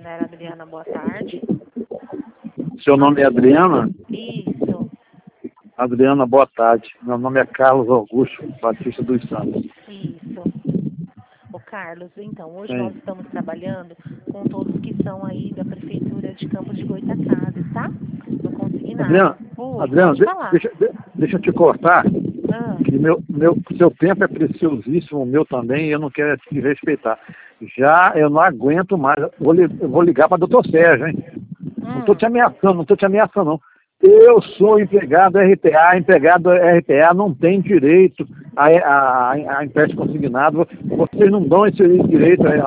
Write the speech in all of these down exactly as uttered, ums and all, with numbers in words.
Santander, Adriana, boa tarde. Seu nome é Adriana? Isso, Adriana, boa tarde. Meu nome é Carlos Augusto Batista dos Santos. isso. Ô Carlos, então, hoje Sim. nós estamos trabalhando com todos que são aí da Prefeitura de Campos de Goytacazes, tá? Não consegui nada. Adriana, Oi, Adriana pode de- falar. deixa, de- deixa eu te cortar, Ah, que meu, meu, seu tempo é preciosíssimo, o meu também, e eu não quero te respeitar. Já eu não aguento mais. Vou, li- eu vou ligar para o doutor Sérgio, hein? Não estou hum, te ameaçando, não estou te ameaçando, não. Eu sou empregado R P A, empregado R P A não tem direito a, a, a empréstimo consignado. Vocês não dão esse direito a, a,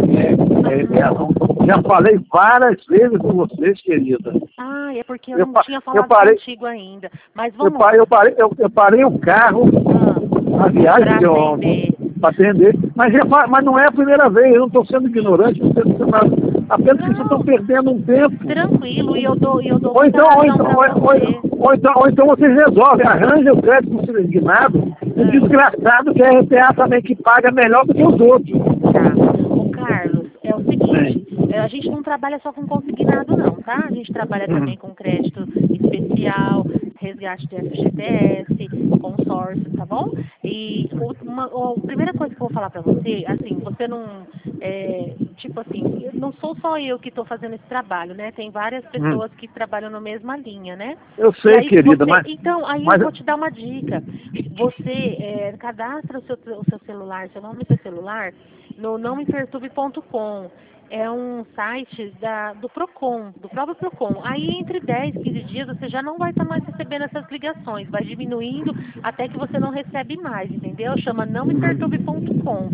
a R P A, não. Já falei várias vezes com vocês, querida. ah, é porque eu Eu, não pa- tinha eu falado parei, contigo ainda. Mas eu vamos parei, eu parei, eu, eu parei o carro ah, na viagem pra que eu atender. para atender, mas, já fa- mas não é a primeira vez, eu não estou sendo ignorante, não estou sendo nada. Apenas que vocês estão Não, perdendo um tempo. tranquilo, e eu dou, e eu dou Ou muita então, ou razão então, pra ou, você. ou, ou então, ou então vocês resolvem, arranjam o crédito consignado, um Ah. desgraçado que é a R P A também que paga melhor do que os outros. Tá. Ô, Carlos, é o seguinte, é, a gente não trabalha só com consignado não, tá? A gente trabalha também com crédito especial, resgate de F G T S, consórcio, tá bom? E o- uma, a primeira coisa que eu vou falar pra você, assim, você não, é, tipo assim, eu- não sou só eu que estou fazendo esse trabalho, né? Tem várias Hum. pessoas que trabalham na mesma linha, né? Eu E sei, aí querida, você, mas, então, aí eu mas vou te dar uma dica. Você é, cadastra o seu, o seu celular, seu nome do seu celular, no não me perturbe ponto com. É um site da, do Procon, do próprio Procon. Aí entre dez, quinze dias você já não vai estar mais recebendo essas ligações, vai diminuindo até que você não recebe mais, entendeu? Chama não me perturbe ponto com.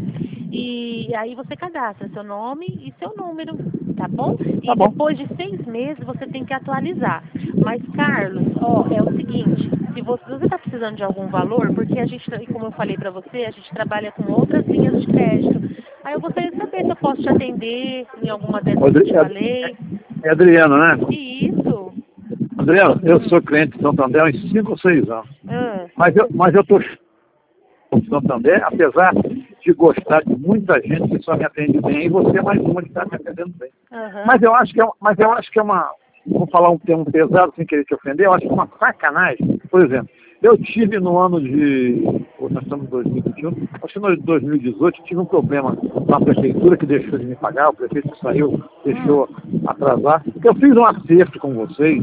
E aí você cadastra seu nome e seu número, tá bom? tá E bom. depois de seis meses você tem que atualizar. Mas, Carlos, ó, é o seguinte, se você está precisando de algum valor, porque a gente, como eu falei para você, a gente trabalha com outras linhas de crédito. Aí eu gostaria de saber se eu posso te atender em alguma dessas que eu te Adri- falei. É Adriano, né? E isso. Adriano, eu sou cliente de Santander há uns cinco ou seis anos. Ah, Mas eu mas eu estou com Santander, apesar de gostar de muita gente que só me atende bem, e você é mais uma que está me atendendo bem. aham. Mas eu acho que é, um- mas eu acho que é uma, vou falar um termo pesado sem querer te ofender, eu acho que é uma sacanagem. Por exemplo, eu tive no ano de, pô, nós estamos em dois mil e vinte e um, acho que no ano de dois mil e dezoito, tive um problema na prefeitura que deixou de me pagar, o prefeito saiu, deixou atrasar. Eu fiz um acerto com vocês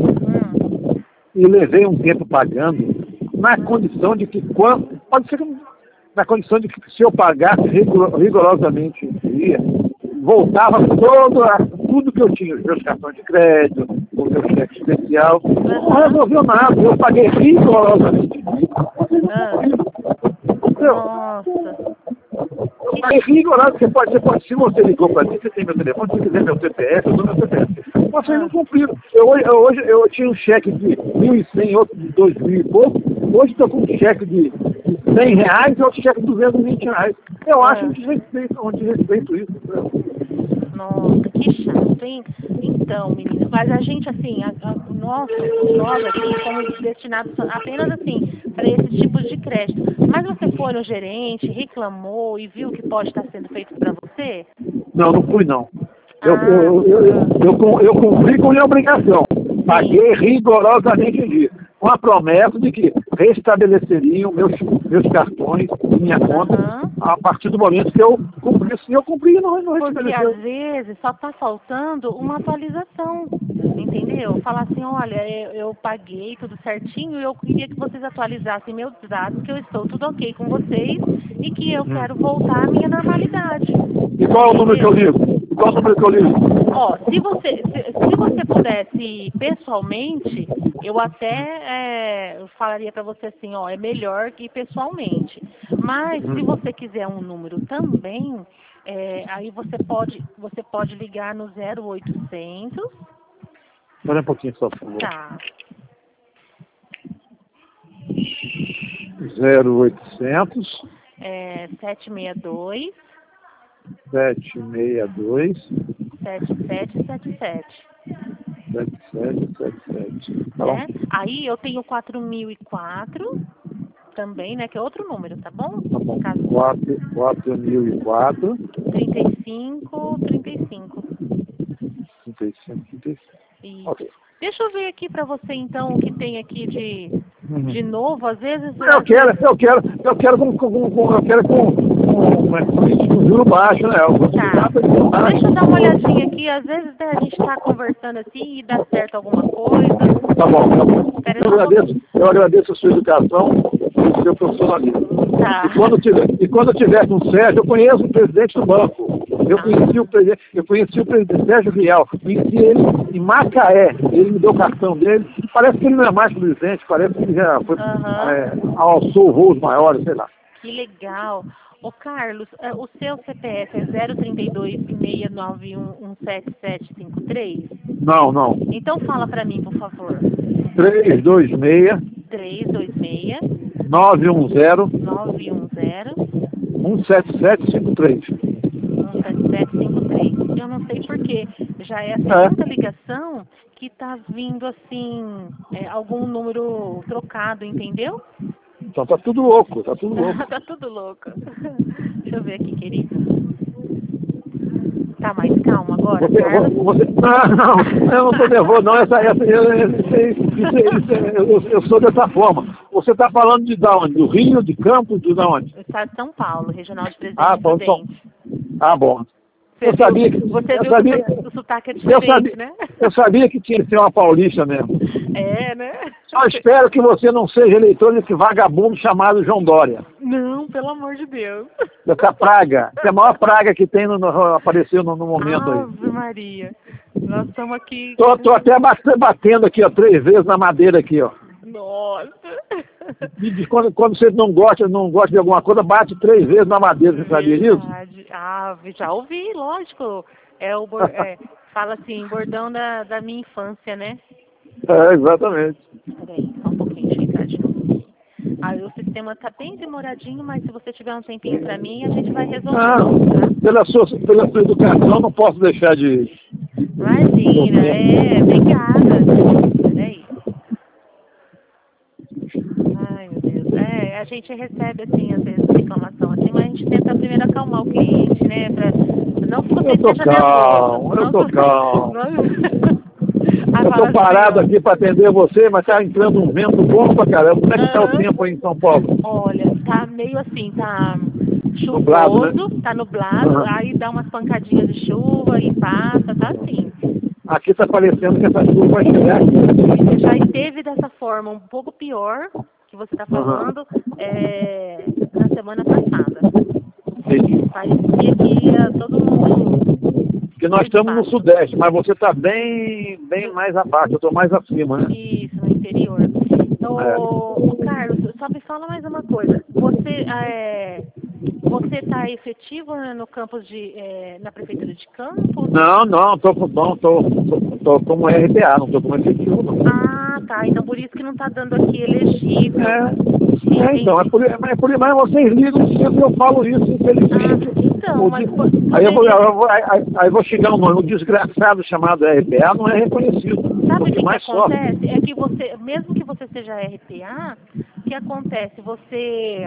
Hum, e levei um tempo pagando na condição de que quando, pode ser que na condição de que se eu pagasse rigor- rigorosamente em dia, voltava todo a, tudo que eu tinha, os meus cartões de crédito, o meu cheque especial, não resolveu nada, eu paguei rigorosamente. ah, Entendeu? nossa. Eu paguei rigorosamente, você pode, você pode, se você ligou para mim, você tem meu telefone, se quiser meu C P F, eu dou meu C P F. Vocês não cumpriram. Eu, hoje, eu, hoje eu tinha um cheque de mil e cem, outro de dois mil e pouco, hoje estou com um cheque de de cem reais e outro cheque de duzentos e vinte reais. Eu acho um desrespeito, um desrespeito isso. Entendeu? Nossa, que chato, hein? Então, menina, mas a gente, assim, a, a, o nosso, nós aqui somos destinados apenas, assim, para esses tipos de crédito. Mas você foi no gerente, reclamou e viu que pode estar sendo feito para você? Não, não fui não. Eu, Ah, eu, eu, eu, eu, eu cumpri com a minha obrigação. Paguei rigorosamente em dia. Com a promessa de que restabeleceriam meus, meus cartões, minha conta, aham. a partir do momento que eu cumprisse. E eu cumpri e não, não Porque restabeleceu. às vezes só está faltando uma atualização, entendeu? Falar assim, olha, eu, eu paguei tudo certinho e eu queria que vocês atualizassem meus dados, que eu estou tudo ok com vocês e que eu quero voltar à minha normalidade. E qual é o número que eu ligo? E qual é o número que eu ligo? Ó, se você, se, se você pudesse ir pessoalmente, eu até é, eu falaria para você assim, ó, é melhor que ir pessoalmente. Mas se você quiser um número também, é, aí você pode, você pode ligar no zero oitocentos, Espera um pouquinho só, por favor. tá, zero oitocentos, é, sete seis dois, sete seis dois, sete sete sete sete. sete sete sete sete. Tá bom? Né? Aí eu tenho quatro mil e quatro também, né? Que é outro número, tá bom? Tá bom. Caso quatro mil e quatro. trinta e cinco, trinta e cinco. trinta e cinco, trinta e cinco. Isso. Ok. Deixa eu ver aqui para você, então, o que tem aqui de, Uhum. de novo. Às vezes... Eu quero, eu quero, eu quero com, com, com, eu quero com, com, com, com juro baixo, né? Eu Tá. Deixa eu dar uma olhadinha aqui. Às vezes, né, a gente está conversando assim e dá certo alguma coisa. Tá bom, tá bom. Espera Eu só um agradeço, eu agradeço a sua educação e o seu profissionalismo. Tá. E quando tiver, e quando eu tiver com o Sérgio, eu conheço o presidente do banco. Eu Ah. conheci o presidente, eu conheci o presidente Sérgio Rial, conheci ele em Macaé. Ele me deu o cartão dele. Parece que ele não é mais presidente, parece que ele já foi, Aham. é, alçou voos maiores, sei lá. Que legal. Ô, Carlos, é, o seu C P F é zero trinta e dois, seis nove um, um sete sete cinco três? Não, não. Então fala para mim, por favor. três dois seis, três dois seis, nove um zero, nove um zero, um sete sete cinco três. um sete sete cinco três. Eu não sei porquê. Já é a segunda ligação que está vindo assim, é, algum número trocado, entendeu? Então tá tudo louco, tá tudo louco. Tá tudo louco. Deixa eu ver aqui, querido. Tá mais calmo agora, Você, Carlos? você, não, não, eu não tô nervoso, não. Essa, essa, eu, eu, eu, eu sou dessa forma. Você está falando de da onde? Do Rio, de Campos, de da onde? O estado de São Paulo, regional de Presidente Ah, bom, então, Prudente. ah, bom. Você Eu viu, sabia que, você eu viu sabia, que o sotaque é eu diferente, sabia, né? eu sabia que tinha que ser uma paulista mesmo. É, né? Só espero que você não seja eleitor desse vagabundo chamado João Dória. Não, pelo amor de Deus. Dessa praga, que é a maior praga que tem no, no, apareceu no, no momento aí. Ave Maria. Nós estamos aqui... Tô, tô até batendo aqui, ó, três vezes na madeira aqui, ó. Nossa. E quando, quando você não gosta, não gosta de alguma coisa, bate três vezes na madeira, você sabia disso? Verdade. Ah, já ouvi, lógico. É o bor- é, fala assim, bordão da, da minha infância, né? É, exatamente. Peraí, só um pouquinho, deixa eu entrar de novo. Aí o sistema tá bem demoradinho, mas se você tiver um tempinho pra mim, a gente vai resolver, Ah, tá? pela sua, pela sua educação, não posso deixar de... Imagina, é, obrigada. Peraí. Ai, meu Deus. É, a gente recebe, assim, às vezes, reclamação assim, mas a gente tenta primeiro acalmar o cliente, né? Pra, não que você Eu tô esteja calmo, nervoso. eu tô Não- calmo. não- Ah, Eu fala tô parado assim, ó. aqui para atender você, mas tá entrando um vento bom pra caramba. Como é que tá o Aham. tempo aí em São Paulo? Olha, tá meio assim, tá Nublado, né? chuvoso, tá nublado, Aham. aí dá umas pancadinhas de chuva e passa, tá assim. Aqui tá parecendo que essa chuva vai chegar aqui. Já esteve dessa forma um pouco pior que você está falando é, na semana passada. Sim. Parecia que ia todo mundo. Porque nós estamos no Sudeste, mas você está bem, bem mais abaixo, eu estou mais acima, né? Isso, no interior. Ô, É. ô, Carlos, só me fala mais uma coisa. Você é, você está efetivo né, no campus de é, na prefeitura de Campos? Não, não, estou não, tô, tô, tô como R T A, não estou como efetivo, não. Ah, tá. Então por isso que não está dando aqui elegível. É, é então, é por, é por, mas vocês ligam sempre eu falo isso, infelizmente. Ah, então, O mas di- po- aí, eu vou, poderia- eu vou, aí, aí- aí vou chegar um nome, o desgraçado chamado R P A não é reconhecido. Sabe o que, que mais sofre. acontece? É que você, mesmo que você seja R P A, o que acontece? Você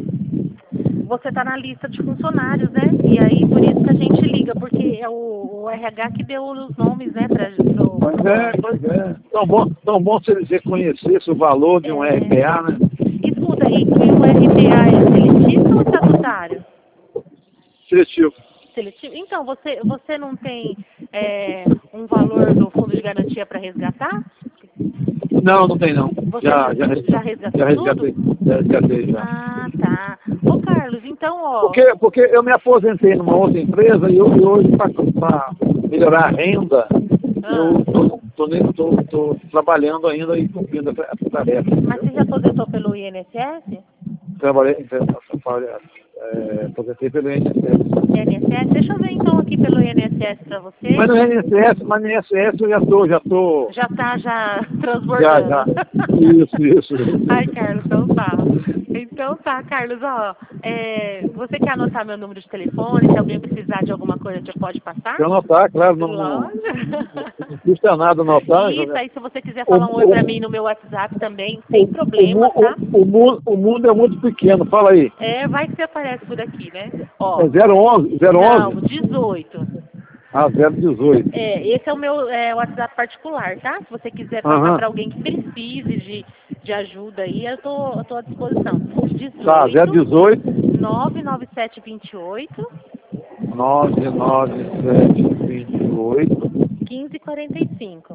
você está na lista de funcionários, né? E aí por isso que a gente liga, porque é o, o R H que deu os nomes, né? Pra, pro, Pois é, pois é. Tão bom, tão bom se eles reconhecessem o valor de um É. R P A, né? Escuta aí, que o R P A é seletivo ou estatutário? Seletivo. Seletivo? Então, você, você não tem é, um valor do fundo de garantia para resgatar? Não, não tem não. Você Já, já, já resgatou já resgatei. Já resgatei já. Ah, tá. Ô, Carlos, então, ó... Porque, porque eu me aposentei numa outra empresa e, eu, e hoje, para melhorar a renda, Ah. eu tô, tô, nem- tô, tô trabalhando ainda e cumprindo essa, essa tarefa. Mas você já aposentou pelo I N S S? Trabalhei, trabalhei, é, aposentei pelo I N S S. I N S S? Deixa eu ver então aqui pelo I N S S para você. Mas no I N S S, mas no I N S S eu já tô, já tô... Já tá já Já, transbordando. já. Isso, isso. Ai, Carlos, então tá. Então tá, Carlos, ó. É, você quer anotar meu número de telefone? Se alguém precisar de alguma coisa, você pode passar? Se eu anotar, claro, não, não, Lógico. não custa nada anotar. Isso, né? aí se você quiser falar um O- oi pra o- mim no meu WhatsApp também, sem O, problema, mu- tá? o, o, mu- o mundo é muito pequeno, fala aí. É, vai que você aparece por aqui, né? Ó, É zero onze, zero não, onze, dezoito. Ah, zero dezoito. É, esse é o meu é, WhatsApp particular, tá? Se você quiser passar Aham. para alguém que precise de, de ajuda aí, eu tô, eu tô à disposição. Tá, zero dezoito. nove nove sete dois oito nove nove sete dois oito. quinze quarenta e cinco.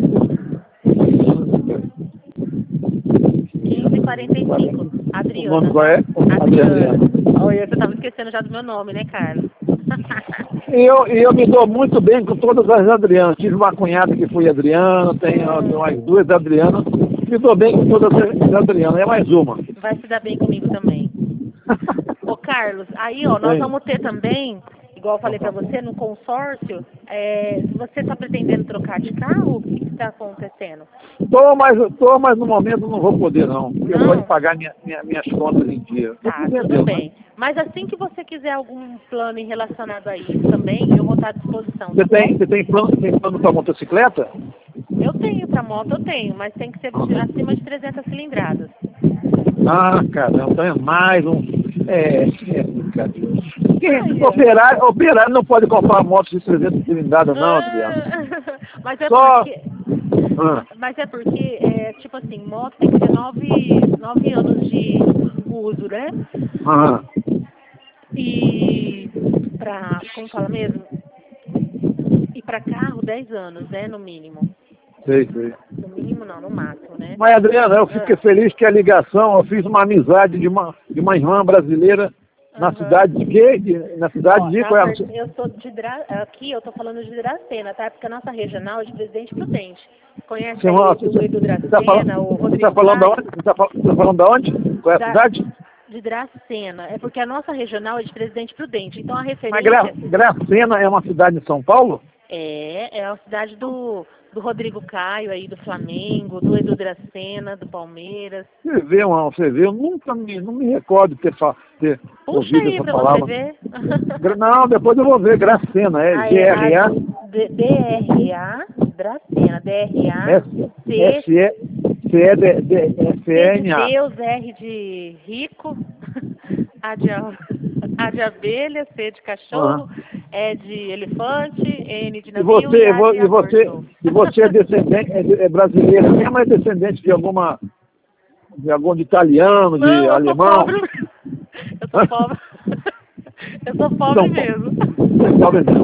quinze quarenta e cinco. O Adriana. nome qual é? Adriana. Olha, você estava esquecendo já do meu nome, né, Carlos? E eu, e eu me dou muito bem com todas as Adrianas. Tive uma cunhada que foi Adriana, tenho mais duas Adrianas. Me dou bem com todas as Adrianas. É mais uma. Vai se dar bem comigo também. Ô, Carlos, aí, ó, nós Sim. vamos ter também, igual eu falei pra você, no consórcio, é, você está pretendendo trocar de carro? O que está acontecendo? Tô, mas, tô, mas no momento não vou poder, não. Porque eu Não? vou pagar minha, minha, minhas contas em dia. Tá, Entendeu, tudo né? bem. Mas assim que você quiser algum plano em relacionado a isso também, eu vou estar à disposição. Você Tá tem, bom? você tem plano, tem plano para motocicleta? Eu tenho pra moto, eu tenho, mas tem que ser de- acima de trezentas cilindradas. Ah, caramba, então é mais um. É, é brincadeira. Quem- Ai, é. Operário, operário não pode comprar moto de trezentas cilindradas, não, Adriano. Ah, mas é Só. porque, Ah, mas é porque, é, tipo assim, moto tem que ter nove, nove anos de uso, né? ah, E pra, como fala mesmo? E pra carro, dez anos, né, no mínimo. sei, sei. No mínimo não, no máximo, né? Mas, Adriano, eu fiquei feliz que a ligação, eu fiz uma amizade de uma, de uma irmã brasileira na Aham. cidade de quê? De- na cidade Ó, de na qual é a- ver- eu sou de Dra... aqui eu tô falando de Dracena, tá? Porque a nossa regional é de Presidente Prudente. Conhece Você, aí você, o Edu você tá falando, Dracena, o você Rodrigo tá falando da Caio? onde? Você tá, fal- você tá falando da onde? Qual é a Da- cidade? De Dracena. É porque a nossa regional é de Presidente Prudente. Então a Mas referência Gra, Gracena é uma cidade de São Paulo? é, é a cidade do, do Rodrigo Caio aí, do Flamengo, do Edu Dracena, do Palmeiras. Você vê, uma, você vê, eu nunca me, não me recordo de ter, fa- ter Puxa ouvido aí essa pra palavra. você ver. Gra- Não, depois eu vou ver, Gracena, é Aí, G R A, a- D- D-R-A, Dracena, D-R-A, S, C, S, E, C, E, D, D, S, D E, de N, A. Deus, R de rico, A de, a a de abelha, C de cachorro, E de elefante, N de E navio você, e e A vo- de e você, aborto. e você é descendente, é, de- é brasileira mesmo, é descendente de alguma, de algum de italiano, de Não, eu sou alemão? pobre. Eu sou pobre. Eu sou pobre Não, mesmo. Talvez não.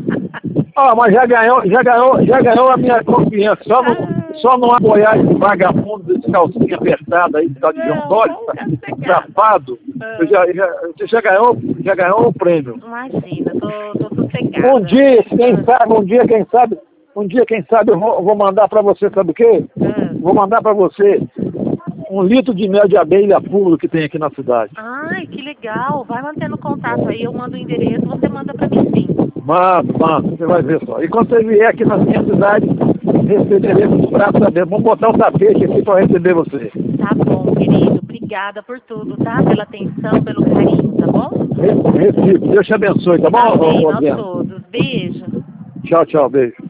Ah, mas já ganhou, já ganhou, já ganhou a minha confiança. Só não, Ah. só não apoiar esse vagabundo desse calcinha apertada aí, tal de João Não, Dória, não quero ser gato. safado. Ah. Você já, já, você já ganhou, já ganhou o prêmio. Imagina, tô, tô sossegada. Um dia, quem Ah. sabe, um dia, quem sabe, um dia, quem sabe, eu vou, eu vou mandar pra você, sabe o quê? Ah. Vou mandar pra você um litro de mel de abelha puro que tem aqui na cidade. Ai, que legal. Vai mantendo contato aí, eu mando o endereço, você manda pra mim sim. Mano, mano, você vai ver só. E quando você vier aqui na minha cidade, receberemos os braços abertos. Vamos botar um tapete aqui para receber você. Tá bom, querido. Obrigada por tudo, tá? Pela atenção, pelo carinho, tá bom? Re- Recife, Deus te abençoe, tá bom, Amém, ô, ô, nós Adriano? todos. Beijo. Tchau, tchau, beijo.